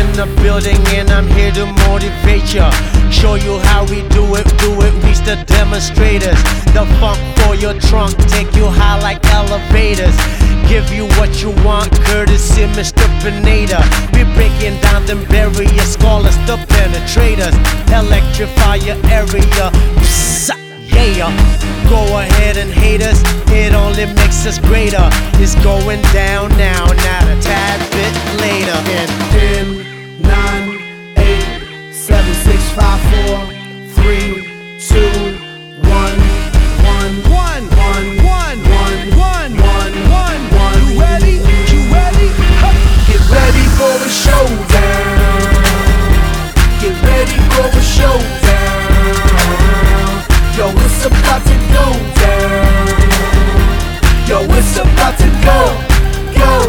in the building and I'm here to motivate ya. Show you how we do it, reach the demonstrators. The funk for your trunk, take you high like elevators. Give you what you want, courtesy Mr. Pineda. We breaking down them barriers, call us the penetrators. Electrify your area, psst, yeah. Go ahead and hate us, it only makes us greater. It's going down now, not a tad bit later. In 10, 9, 8, 7, 6, 5, 4, 3, 2, 1, 1, 1, 1, 1, 1, 1, 1. You ready? You ready? Get ready for a showdown. Get ready for a showdown. Yo, it's about to go down. Yo, it's about to go down.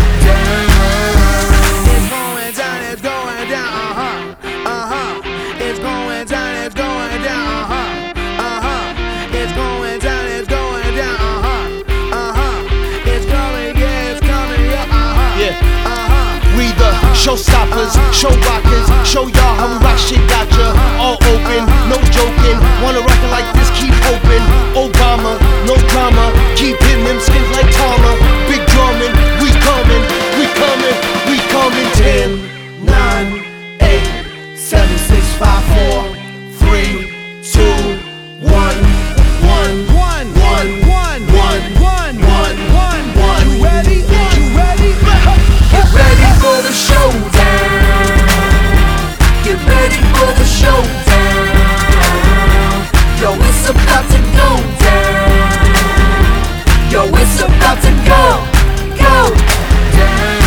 It's going down, it's going down, It's going down, it's going down, It's going down, it's going down, It's coming, yeah, it's coming, yeah, We the showstoppers, show rockers, show y'all how we rock shit, gotcha. All open, no joking. Wanna rock it like this, keep hoping. Obama, no drama, keep hitting them skins like Tama. Big drumming, we coming, we coming, we coming. 10, 9, 8, 7, 6, 5, 4, 3, 2, 1, 1, 1, 1, 1, 1, 1. You ready? You ready? Get ready for the showdown. Get ready for the showdown. Yo, it's about to go down. Yo, it's about to go down.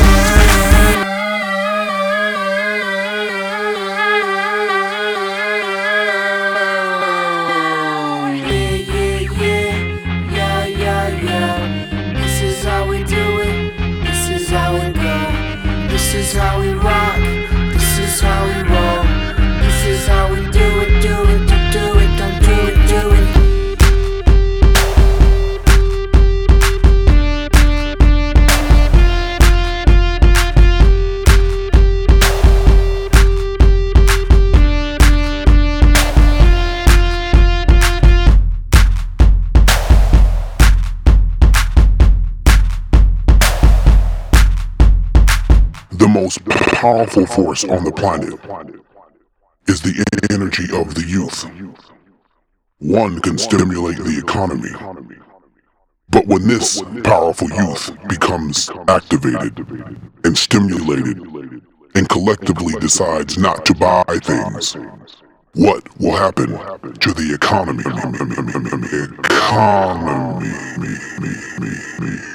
This is how we do it. This is how we go. This is how we rock. This is how we roll. This is how we do it, do it, don't do it, don't do it, do it. The most powerful force on the planet is the energy of the youth. One can stimulate the economy, but when this powerful youth becomes activated and stimulated and collectively decides not to buy things, what will happen to the economy?